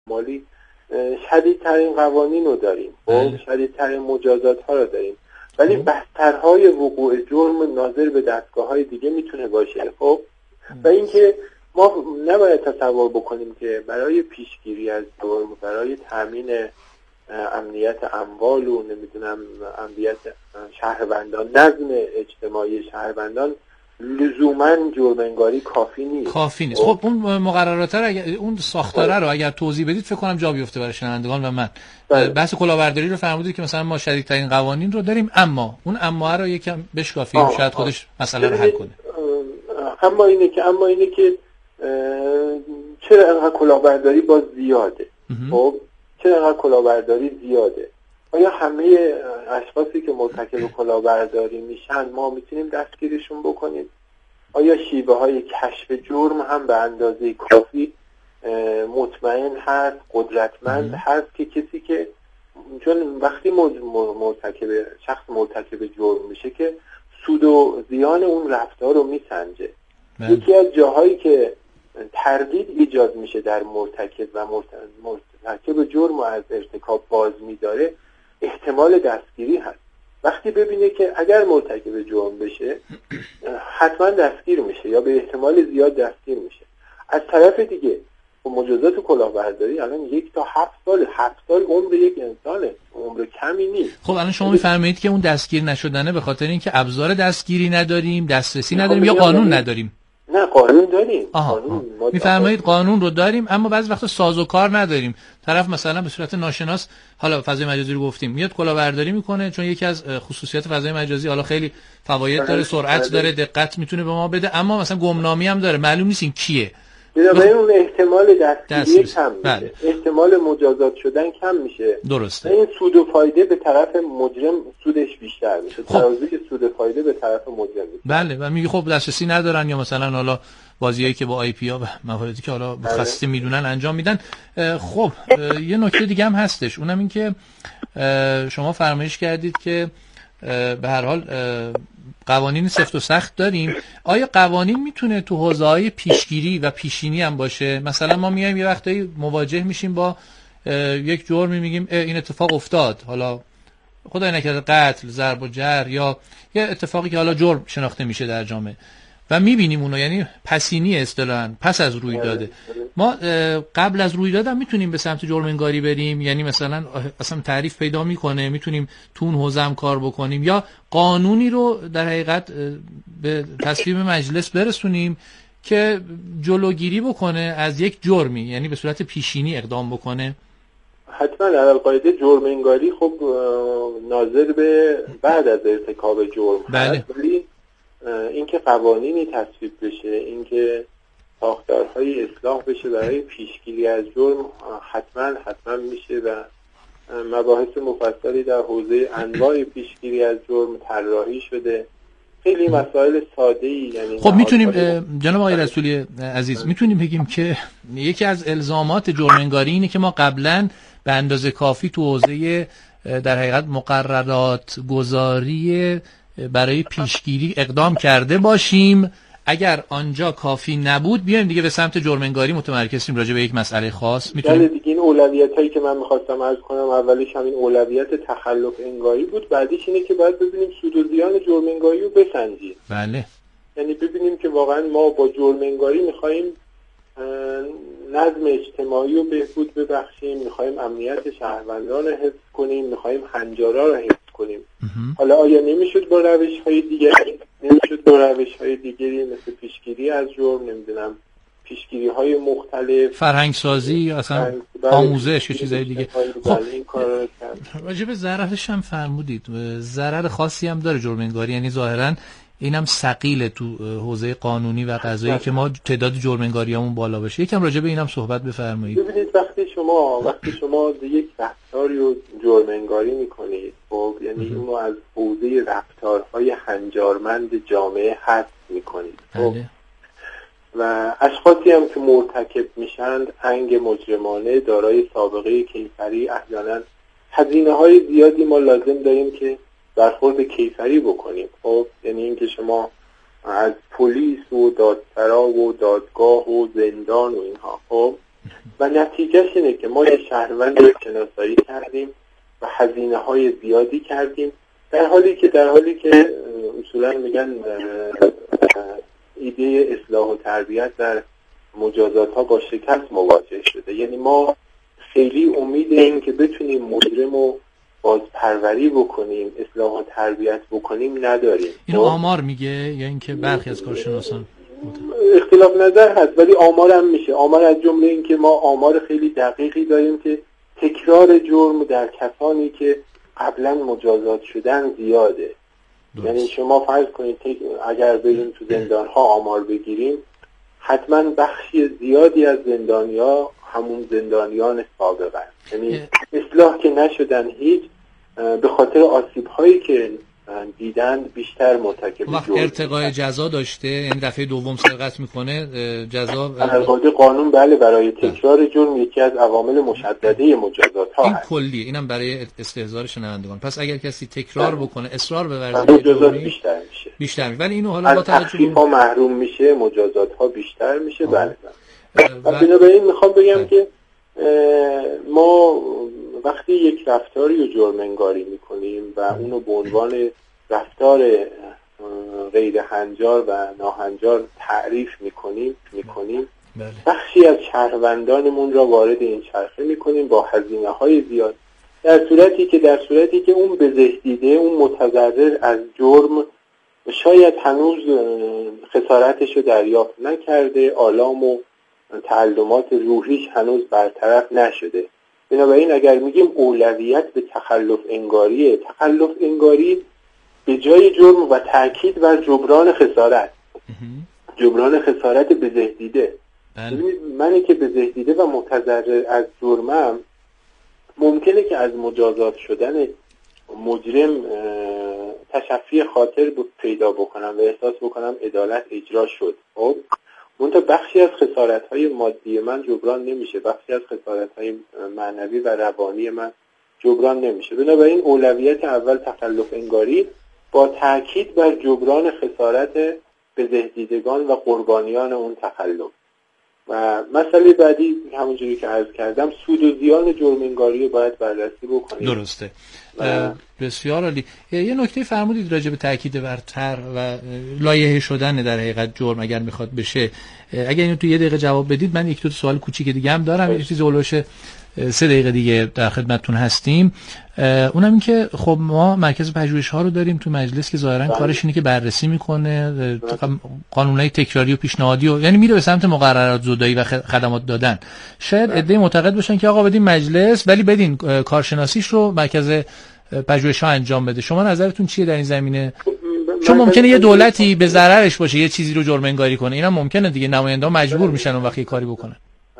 مالی شدیدترین قوانین رو داریم، خب شدیدترین مجازات ها رو داریم، ولی بسترهای وقوع جرم ناظر به دستگاه‌های دیگه میتونه باشه. خب و اینکه ما نباید تصور بکنیم که برای پیشگیری از جرم، برای تامین امنیت اموال و نمیدونم امنیت شهروندان، نظم اجتماعی شهروندان، لزوما جرم انگاری کافی نیست. خب اون مقررات رو اون ساختاره رو اگر توضیح بدید فکر کنم جا بیفته برای شنوندگان و من. بحث کلاهبرداری رو فرمودید که مثلا ما شدیدترین قوانین رو داریم، اما اون اما رو یکم بشکافیم شاید خودش مسئله رو حل کنه. اما اینه که چرا انقدر کلاهبرداری باز زیاده؟ خب چرا انقدر کلاهبرداری زیاده؟ آیا همه اشخاصی که مرتکب کلاهبرداری میشن ما میتونیم دستگیرشون بکنیم؟ آیا شیوه های کشف جرم هم به اندازه کافی مطمئن هست، قدرتمند هست که کسی که چون وقتی شخص مرتکب جرم میشه که سود و زیان اون رفتار رو میسنجه. یکی از جاهایی که تردید ایجاد میشه در مرتکب و مرتکب جرم و از ارتکاب باز میداره احتمال دستگیری هست. وقتی ببینه که اگر مرتکب جرم بشه حتما دستگیر میشه یا به احتمال زیاد دستگیر میشه. از طرف دیگه مجازات کلاهبرداری الان 1 تا 7 سال عمر یک انسانه، عمر کمی نیست. خب الان شما میفرمایید که اون دستگیر نشدنه به خاطر اینکه ابزار دستگیری نداریم، دسترسی نداریم یا قانون نداریم؟ نه قانون داریم. میفرمایید قانون رو داریم اما بعضی وقتا سازوکار نداریم. طرف مثلا به صورت ناشناس، حالا فضای مجازی رو گفتیم، میاد کلاهبرداری میکنه چون یکی از خصوصیات فضای مجازی حالا خیلی فواید داره، سرعت داره، دقت میتونه به ما بده، اما مثلا گمنامی هم داره، معلوم نیست این کیه. بنابراین اون احتمال دستگیری کم میشه، احتمال مجازات شدن کم میشه. درسته. این سود و فایده به طرف مجرم سودش بیشتر میشه. ترازوی سود و فایده به طرف مجرم میشه. بله و میگه خب دسترسی ندارن یا مثلا حالا بازیایی که با آی پی ها و مواردی که حالا متخصص میدونن انجام میدن. خب یه نکته دیگه هم هستش، اونم این که شما فرمایش کردید که به هر حال قوانین سفت و سخت داریم. آیا قوانین میتونه تو حوزه‌های پیشگیری و پیشینی هم باشه؟ مثلا ما میایم یه وقتایی مواجه میشیم با یک جرمی، میگیم این اتفاق افتاد، حالا خدای نکرده قتل، ضرب و جرح یا یه اتفاقی که حالا جرم شناخته میشه در جامعه و میبینیم اونو، یعنی پسینی اصطلاحاً پس از روی داده. ما قبل از روی داده میتونیم به سمت جرم انگاری بریم، یعنی مثلا اصلا تعریف پیدا میکنه، میتونیم تو اون حوزه هم کار بکنیم یا قانونی رو در حقیقت به تصویب مجلس برسونیم که جلوگیری بکنه از یک جرمی، یعنی به صورت پیشینی اقدام بکنه؟ حتما علل قاعده جرم انگاری خب ناظر به بعد از ارتکاب جرم. بله. ولی اینکه قوانینی تصویب بشه، اینکه ساختارهای اصلاح بشه برای پیشگیری از جرم حتما میشه و مباحث مفصلی در حوزه انواع پیشگیری از جرم طراحی شده. خیلی مسائل ساده‌ای، یعنی خب میتونیم جناب آقای رسولی عزیز میتونیم بگیم که یکی از الزامات جرم انگاری اینه که ما قبلا به اندازه کافی تو حوزه در حقیقت مقررات گذاری برای پیشگیری اقدام کرده باشیم. اگر آنجا کافی نبود بیایم دیگه به سمت جرم انگاری متمرکز شیم راجع به یک مسئله خاص. میتونیم دیگه این اولویتایی که من می‌خواستم عرض کنم، اولیش همین اولویت تخلف انگاری بود، بعدیش اینه که باید ببینیم سود و زیان جرم انگاری رو بسنجیم. بله. یعنی ببینیم که واقعا ما با جرم انگاری می‌خوایم نظم اجتماعی رو بهبود ببخشیم، می‌خوایم امنیت شهروندان رو حفظ کنیم، می‌خوایم هنجارا رو حفظ کنیم. حالا آیا نمیشد با روش‌های دیگری مثل پیشگیری از جرم، نمیدونم پیشگیری‌های مختلف، فرهنگ سازی یا اصلا آموزش یا چیزای دیگه؟ خب این کارا رو کرد. راجع به ضررش هم فرمودید، ضرر خاصی هم داره جرم انگاری، یعنی ظاهراً اینم ثقیله تو حوزه قانونی و قضایی که ما تعداد جرم انگاریامون بالا بشه. یکم راجع به اینم صحبت بفرمایید. ببینید وقتی شما یک رفتاری رو جرم انگاری میکنید، خب یعنی اونو از حوزه رفتارهای هنجارمند جامعه حذف میکنید. خب و اشخاصی هم که مرتکب میشند انگ مجرمانه، دارای سابقه کیفری، احیانا هزینه‌های زیادی ما لازم داریم که برخورد کیفری بکنیم. خب یعنی اینکه شما از پلیس و دادسرا و دادگاه و زندان و اینها، خب و نتیجهش اینه که ما یه شهروند رو شناسایی کردیم و هزینه‌های زیادی کردیم، در حالی که اصولا میگن ایده اصلاح و تربیت در مجازات ها با شکست مواجه شده. یعنی ما خیلی امید این که بتونیم مجرم رو بازپروری بکنیم، اصلاح و تربیت بکنیم نداریم. اینو آمار میگه یا اینکه برخی از کارشناسان؟ اختلاف نظر هست، ولی آمار هم میشه. آمار از جمله این که ما آمار خیلی دقیقی داریم که تکرار جرم در کسانی که قبلا مجازات شدن زیاده. یعنی شما فرض کنید اگر بریم تو زندان ها آمار بگیریم، حتما بخشی زیادی از زندانیا همون زندانیان سابقن، یعنی اصلاح که نشدن هیچ، به خاطر آسیب هایی که دیدن بیشتر مرتکب جرم. ارتقای جزا داشته، یعنی دفعه دوم سرقت میکنه جزا در قانون بله برای تکرار جرم یکی از عوامل مشدده مجازات ها این هست. کلیه، اینم برای استحضار شنوندگان. پس اگر کسی تکرار بکنه، اصرار به ورزش مجازات بیشتر میشه. ولی اینو حالا با توجه به محروم میشه، مجازات ها بیشتر میشه. بله. و بنابراین میخوام بگم که ما وقتی یک رفتاری رو جرم انگاری میکنیم و اونو به عنوان رفتار غیر هنجار و ناهنجار تعریف میکنیم بخشی از شهروندانمون را وارد این چرخه میکنیم با هزینه‌های زیاد، در صورتی که اون بزهدیده، اون متضرر از جرم شاید هنوز خسارتش رو دریافت نکرده، آلام و تعلمات روحیش هنوز برطرف نشده. بنابراین اگر میگیم اولویت به تخلف انگاری به جای جرم و تاکید بر جبران خسارت بزهدیده. منی که بزهدیده و متضرر از جرمم ممکنه که از مجازات شدن مجرم تشفی خاطر پیدا بکنم و احساس بکنم عدالت اجرا شد. خب منتها بخشی از خسارت‌های مادی من جبران نمیشه، بخشی از خسارت‌های معنوی و روانی من جبران نمیشه. بنابراین اولویت اول تخلف انگاری با تاکید بر جبران خسارت بزهدیدگان و قربانیان اون تخلف. و مسئله بعدی همونجوری که عرض کردم سود و زیان جرم انگاری رو باید بررسی بکنیم. درسته. بسیار عالی. یه نکته فرمودید راجع به تاکید بر طرح و لایحه شدن در حقیقت جرم اگر میخواد بشه. اگر اینو تو یه دقیقه جواب بدید، من یک دو سوال کوچیک دیگه هم دارم. یه چیز اولش 3 دقیقه دیگه در خدمتتون هستیم. اونم این که خب ما مرکز پژوهش‌ها رو داریم تو مجلس که ظاهرا کارش اینه که بررسی میکنه قانونای تکراری و پیشنهادی و یعنی میره به سمت مقررات زدایی و خدمات دادن. شاید عده‌ای معتقد باشن که آقا بدین مجلس ولی بدین کارشناسیش رو مرکز پژوهش‌ها انجام بده. شما نظرتون چیه در این زمینه؟ چون ممکنه یه دولتی به ضررش باشه یه چیزی رو جرم انگاری کنه، اینا ممکنه دیگه نماینده‌ها مجبور میشن اون وقتی کاری بکنن.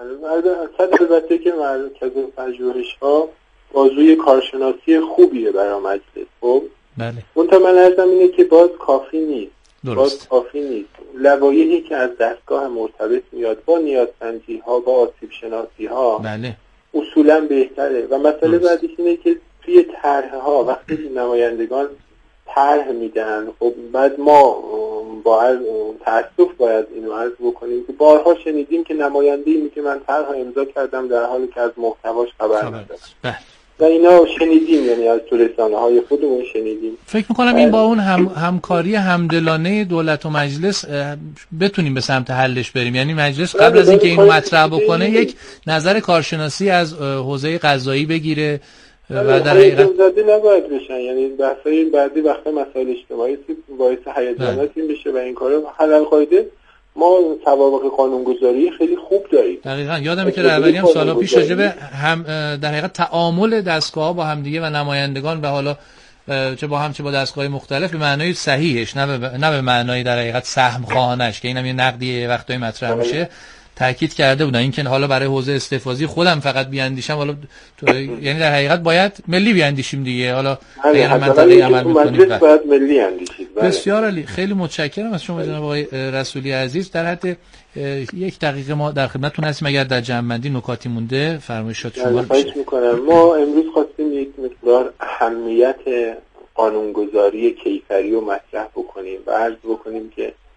البته که مرکز پژوهش‌ها بازوی کارشناسی خوبیه برای مجلس. خب بله. منتها من عرضم اینه که باز کافی نیست. درست. لوایحی که از دستگاه مرتبط میاد با نیازسنجی‌ها، با آسیب شناسی‌ها بله اصولا بهتره. و مسئله بعدیش اینه که توی طرح‌ها وقتی نمایندگان طرح میدن، خب بعد ما با تأسف باید اینو عرض بکنیم که بارها شنیدیم که نماینده‌ای میگه من طرح امضا کردم در حالی که از محتواش خبر نداشت. و اینا شنیدیم، یعنی از تو رسانه‌های خودمون شنیدیم. فکر می‌کنم این با اون همکاری همدلانه دولت و مجلس بتونیم به سمت حلش بریم. یعنی مجلس قبل از اینکه اینو مطرح بکنه یک نظر کارشناسی از حوزه قضایی بگیره و در حقیقت زده نباید بشن. یعنی بحث‌های بعضی وقتا مسائل اجتماعی باعث هیجاناتی میشه و این کارا حلال قاعده ما سوابق قانونگذاری خیلی خوب داریم. دقیقاً یادمه که رهبری هم سالا پیش راجع به هم در حقیقت تعامل دستگاه‌ها با همدیگه و نمایندگان و حالا چه با هم چه با دستگاه‌های مختلف به معنای صحیحش نه به معنای در حقیقت سهم خواهانش که اینم یه نقدی وقتایی مطرح میشه تاکید کرده بودن. این که حالا برای حوزه استحفاظی خودم فقط بیاندیشم، حالا یعنی در حقیقت باید ملی بیاندیشیم دیگه. حالا غیر منطقه‌ای عمل می‌کنیم باید ملی اندیشید. بسیار عالی. خیلی متشکرم از شما جناب آقای رسولی عزیز. در حد 1 دقیقه ما در خدمتتون هستیم. اگر در جمع‌بندی نکاتی مونده فرمایشات شما رو خواهش می‌کنم. ما امروز خواستیم یک مقدار اهمیت قانونگذاری کیفری رو مطرح بکنیم و عرض بکنیم که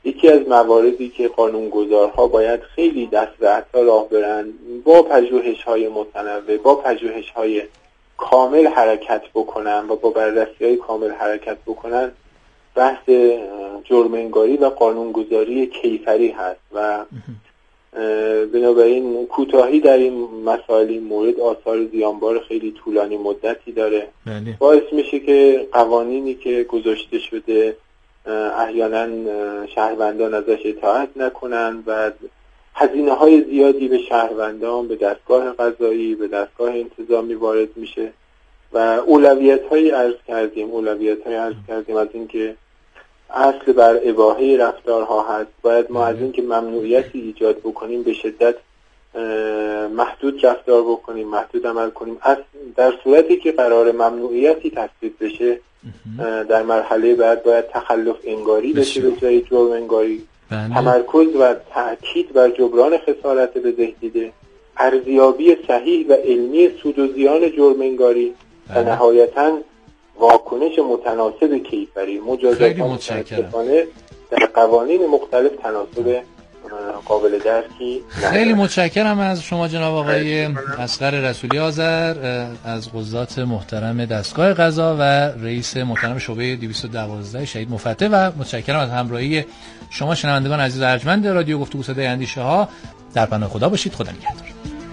یکی از مواردی که قانونگذارها باید خیلی دست به عصا راه برن، با پژوهش‌های متنوع، با پژوهش‌های کامل حرکت بکنن و با بررسی‌های کامل حرکت بکنن، بحث جرم‌انگاری و قانونگذاری کیفری هست و بنابراین کوتاهی در این مسائل این مورد آثار زیانبار خیلی طولانی مدتی داره. باعث میشه که قوانینی که گذاشته شده احیانا شهروندان ازش اطاعت نکنن و هزینه‌های زیادی به شهروندان، به دستگاه قضایی، به دستگاه انتظامی وارد میشه و اولویت‌هایی عرض کردیم از اینکه اصل بر اباحه رفتارها هست. باید ما از اینکه ممنوعیتی ایجاد بکنیم به شدت محدود رفتار بکنیم، محدود عمل کنیم. در صورتی که قرار ممنوعیتی تصویب بشه در مرحله بعد باید تخلف انگاری بشه به جای جرم انگاری. تمرکز و تأکید بر جبران خسارت به دهدیده، ارزیابی صحیح و علمی سود و زیان جرم انگاری و نهایتاً واکنش متناسب کیفری. مجازات متاسفانه در قوانین مختلف تناسب قابل درکی نداره. خیلی متشکرم از شما جناب آقای اصغر رسولی آذر از قضات محترم دستگاه قضا و رئیس محترم شعبه 212 شهید مفتح و متشکرم از همراهی شما شنوندگان عزیز ارجمند رادیو گفتگو صدای اندیشه ها. در پناه خدا باشید. خدا نگهدار.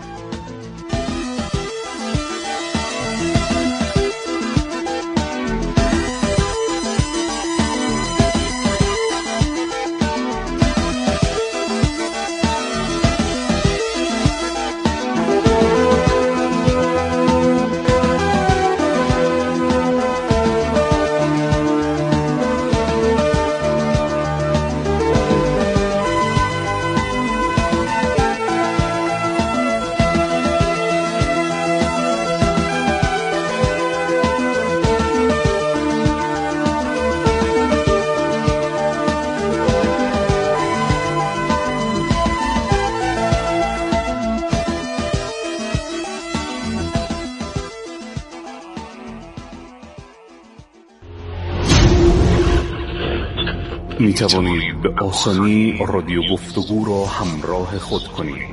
می توانید به آسانی رادیو گفتگو را همراه خود کنید.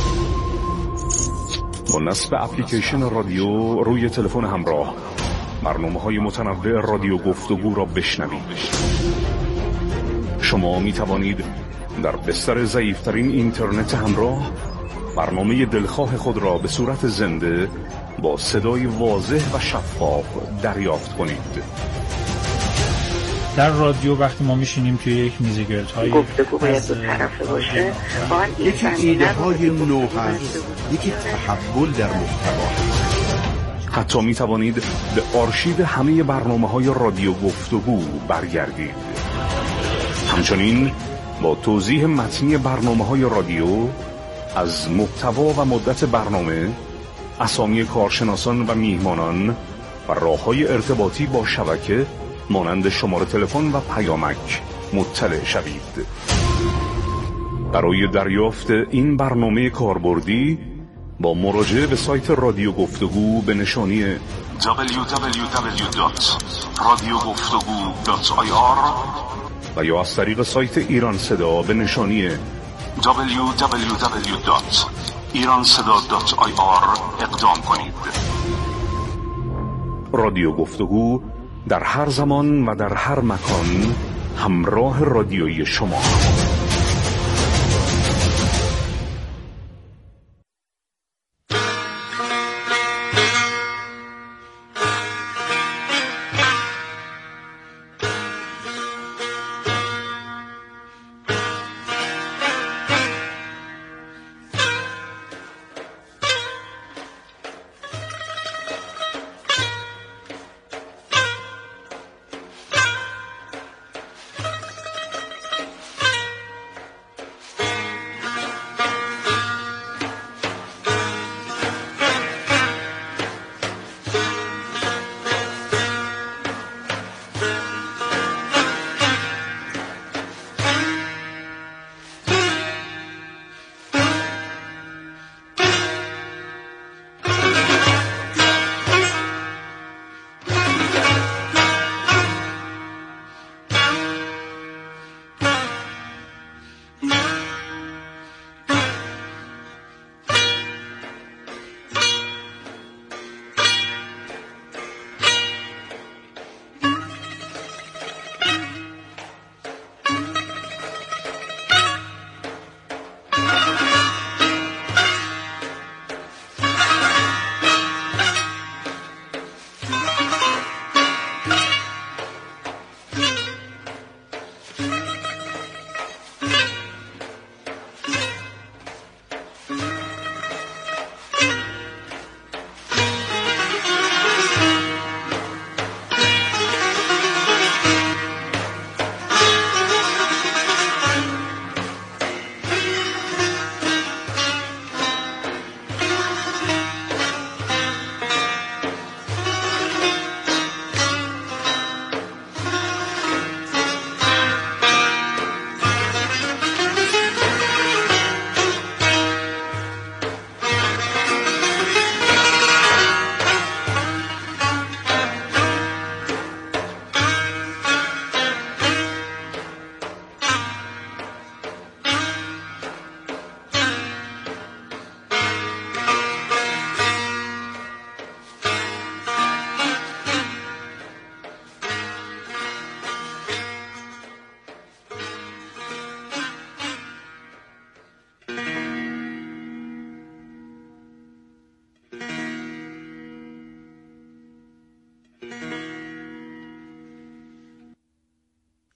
با نصب اپلیکیشن رادیو روی تلفن همراه برنامه‌های متنوع رادیو گفتگو را بشنوید. شما می توانید در بستر ضعیف‌ترین اینترنت همراه برنامه دلخواه خود را به صورت زنده با صدای واضح و شفاف دریافت کنید. در رادیو وقتی ما میشینیم توی یک میز گردهای گفتگو باید دو طرفه باشه، یکی ایده های نو هست، یکی تحول در محتوا. حتی می توانید به آرشیو همه برنامه‌های رادیو گفتگو برگردید. همچنین با توضیح متنی برنامه‌های رادیو از محتوا و مدت برنامه، اسامی کارشناسان و میهمانان و راه‌های ارتباطی با شبکه مانند شماره تلفن و پیامک مطلع شوید. برای دریافت این برنامه کاربردی با مراجعه به سایت رادیو گفتگو به نشانی www.radiogoftagoo.ir و یا از طریق سایت ایران صدا به نشانی www.iranseda.ir اقدام کنید. رادیو گفتگو در هر زمان و در هر مکان همراه رادیویی شما.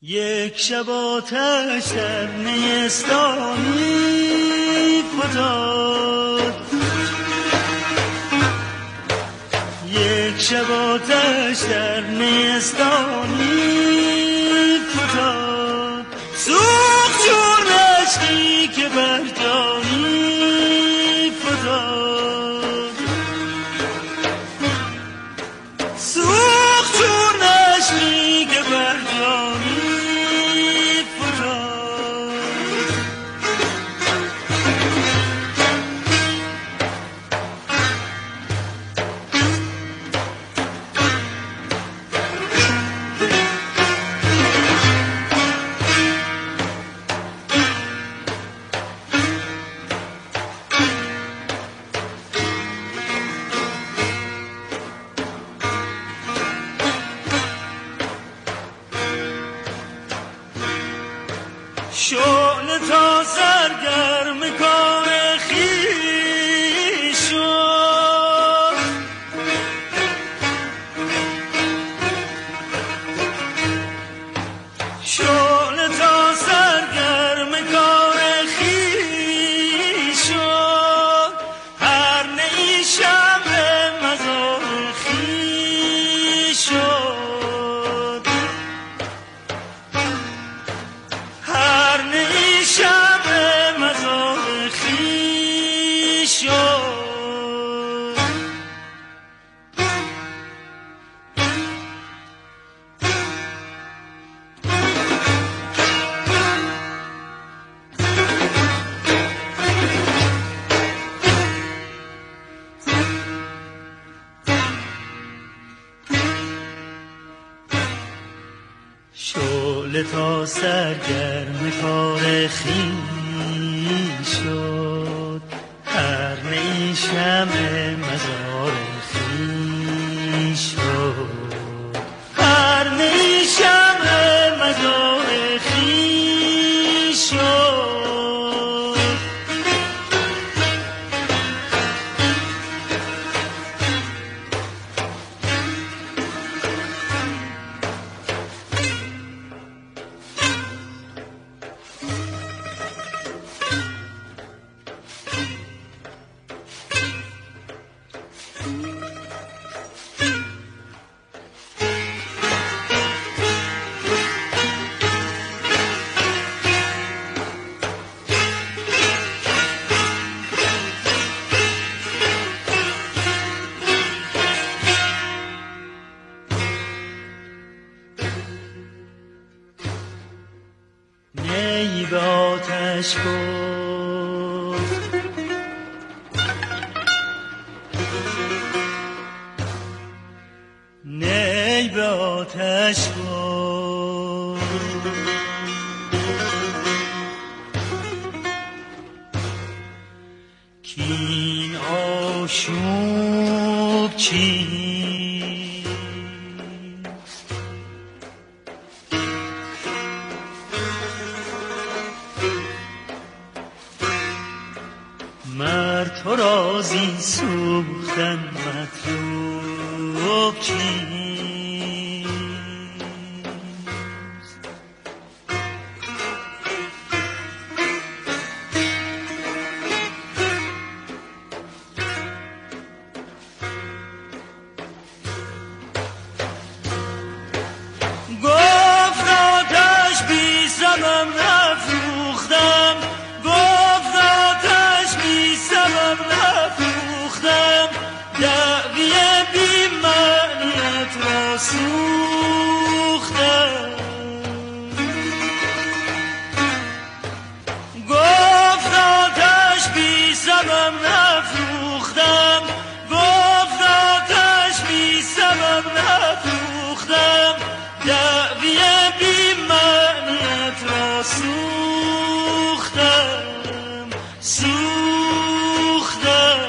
یک شب آتش در نیستانی فتاد، یک شب آتش در نیستانی فتاد، سوخت چون عشقی که بر جانی فتاد، سوخت چون عشقی که بر جانی شعله تا سرگرم کار خویش شد، شعله تا سرگرم کار خویش شد، هر نی شمع مزار خویش شد، هر نی شمع مزار خویش شد. شعله تا سرگرم کار خویش شد، هر نی شمع مزار خویش شد، هر نی شمع مزار خویش شد. نی به آتش گفت، نی به آتش گفت، کین آشوب چیست، مرد تو را زین سوختن مطلوب چیست، گفت آتش بی سبب نفروختم، گفت آتش بی سبب نفروختم، دعوی بی معنیت را سوختم، گفت آتش بی سبب نفروختم، گفت آتش بی سبب نفروختم، دعوی بی معنیت را سوختم، سوختم.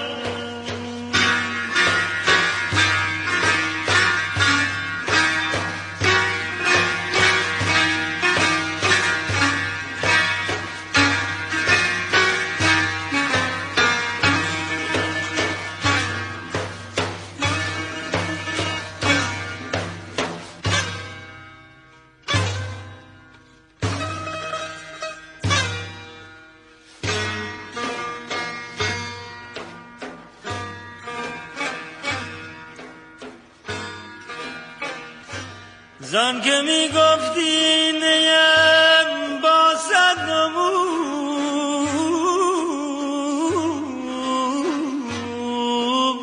زن که می گفتی نیم با صد نمود،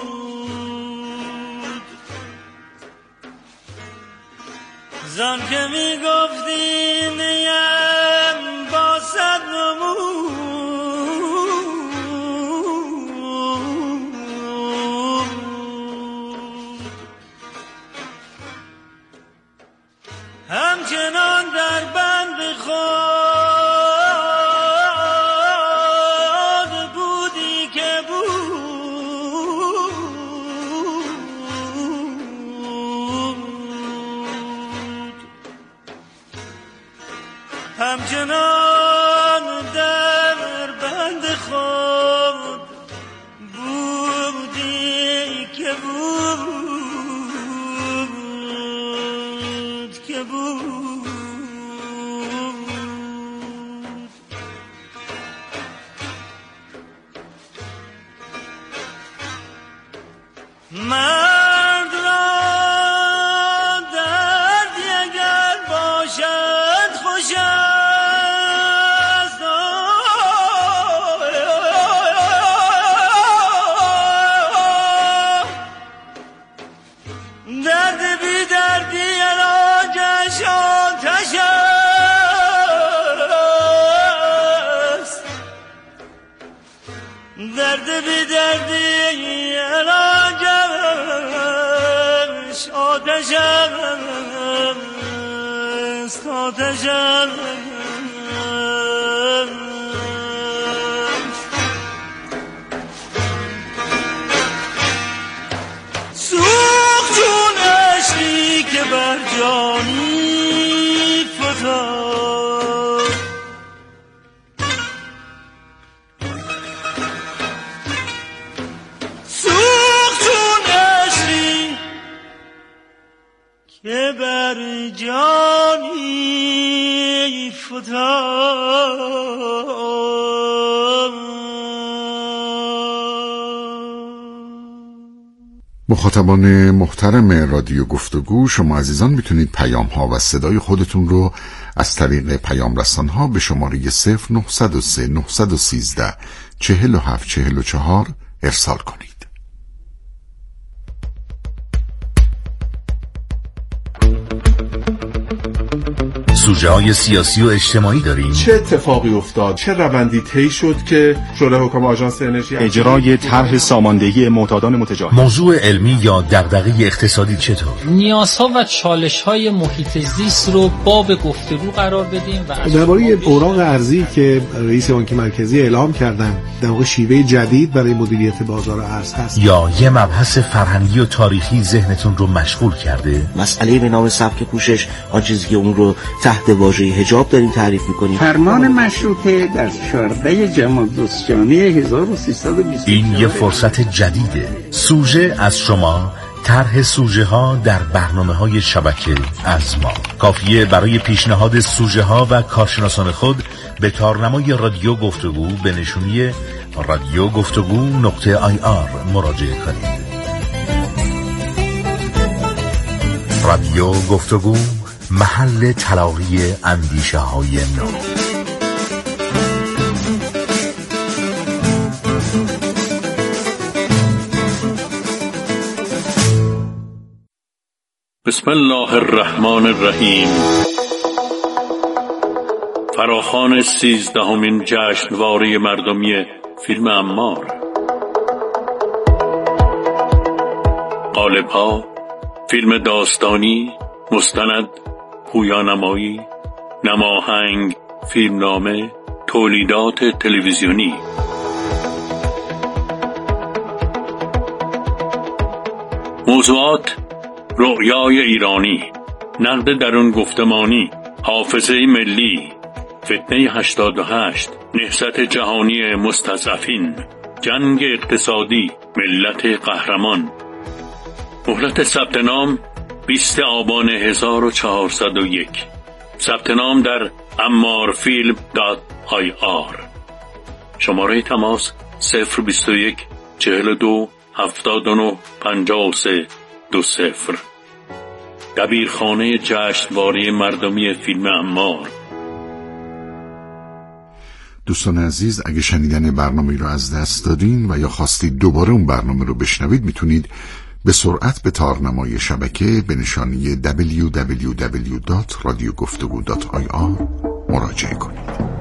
زن که می گفتی نیم با صد نمود، همچنان در بند خود بودی که بود، همچنان در بند خود بودی که بود، که بود. مرد را دردی اگر باشد خوش است، درد بی دردی علاجش آتش است، درد بی دردی علاجش آتش است، آتش است. سوخت چون عشقی که بر جانی فتاد، سوخت چون عشقی که بر جانی فتاد. مخاطبان محترم رادیو گفتگو، شما عزیزان میتونید پیام ها و صدای خودتون رو از طریق پیام رسان ها به شماره 0903 913 4744 ارسال کنید. سوژه‌های سیاسی و اجتماعی داریم. چه اتفاقی افتاد؟ چه روندی طی شد که شورای حکام آژانس انرژی اجرای طرح ساماندهی معتادان متجاوز؟ موضوع علمی یا دغدغه اقتصادی چطور؟ نیازها و چالش‌های محیط زیست رو باب گفتگو قرار بدیم و درباره اوراق ارزی که رئیس بانک مرکزی اعلام کردن در واقع شیوه جدید برای مدیریت بازار ارز هست. یا یه مبحث فرهنگی و تاریخی ذهنتون رو مشغول کرده؟ مسئله به نام سبک پوشش، آن چیزی که اون رو تحت واژه حجاب داریم تعریف می‌کنیم. فرمان مشروطه در 14 جمادی 1320. این یه فرصت جدیده. سوژه از شما، طرح سوژه ها در برنامه‌های شبکه از ما. کافیه برای پیشنهاد سوژه ها و کارشناسان خود به تارنمای رادیو گفتگو به نشونی radiogفتگو.ir مراجعه کنید. رادیو گفتگو، محل تلاقی اندیشه های نو. بسم الله الرحمن الرحیم. فراخوان 13مین جشنواره مردمی فیلم عمار. قالب‌ها: فیلم داستانی، مستند، پویانمایی، نماهنگ، فیلمنامه، تولیدات تلویزیونی. موضوعات: رؤیای ایرانی، نقد درون گفتمانی، حافظه ملی، فتنه 88، نهضت جهانی مستضعفین، جنگ اقتصادی، ملت قهرمان. مهلت ثبت نام 20 آبان 1401. ثبت نام در ammarfilm.ir. شماره تماس 021 42 79 53 20. دبیرخانه جشنواره مردمی فیلم عمار. دوستان عزیز، اگه شنیدن برنامه رو از دست دادین و یا خواستید دوباره اون برنامه رو بشنوید، میتونید به سرعت به تارنمای شبکه به نشانی www.radioguftagو.ir مراجعه کنید.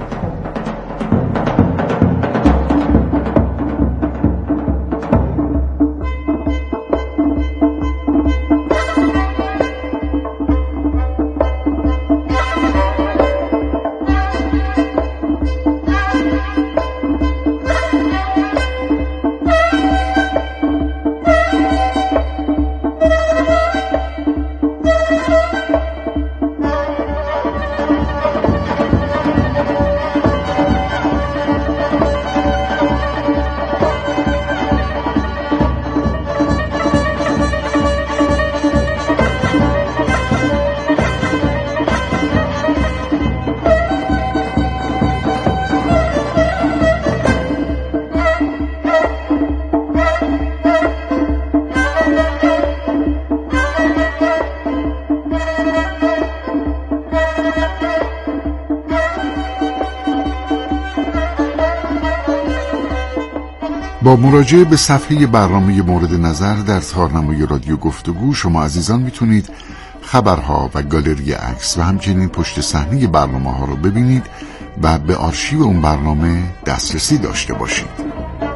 با مراجعه به صفحه برنامه مورد نظر در تارنمای رادیو گفتگو، شما عزیزان میتونید خبرها و گالری عکس و همچنین پشت صحنه برنامه ها رو ببینید و به آرشیو اون برنامه دسترسی داشته باشید.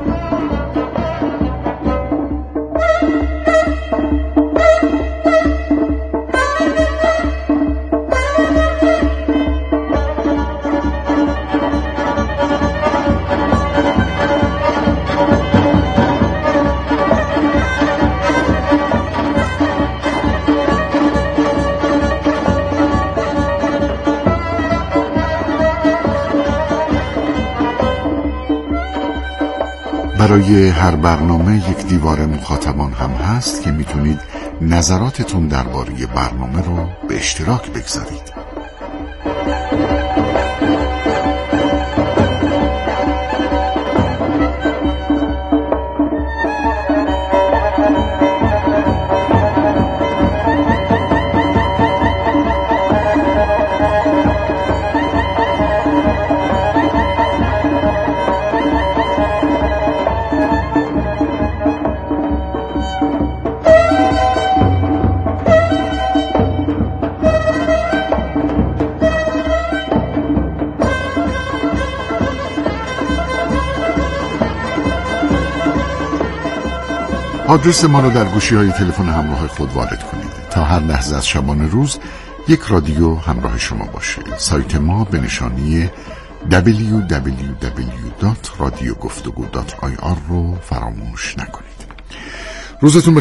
برای هر برنامه یک دیوار مخاطبان هم هست که میتونید نظراتتون درباره برنامه رو به اشتراک بگذارید. آدرس ما رو در گوشی‌های تلفن همراه خود وارد کنید تا هر لحظه از شبانه روز یک رادیو همراه شما باشه. سایت ما به نشانی www.radioguftagو.ir رو فراموش نکنید. روزتون